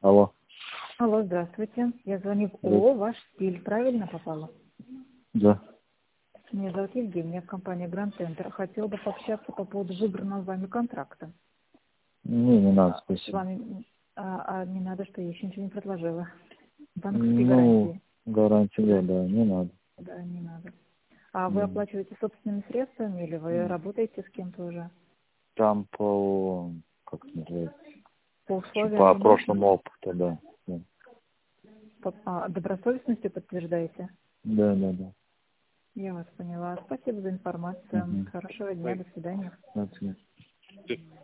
Алло. Алло, здравствуйте. Я звоню в ООО «Ваш стиль». Правильно попала? Да. Меня зовут Евгения, компания Grand Center. Хотела бы пообщаться по поводу выбранного вами контракта. Не надо, С спасибо. вами, не надо, что я еще ничего не предложила. Банковские гарантии. Гарантия, да, не надо. Да, не надо. А вы оплачиваете собственными средствами или вы работаете с кем-то уже? Там по, как это называется, По условиям? по прошлому опыту, да. Добросовестностью подтверждаете? Да. Я вас поняла. Спасибо за информацию. Хорошего дня, до свидания. Спасибо.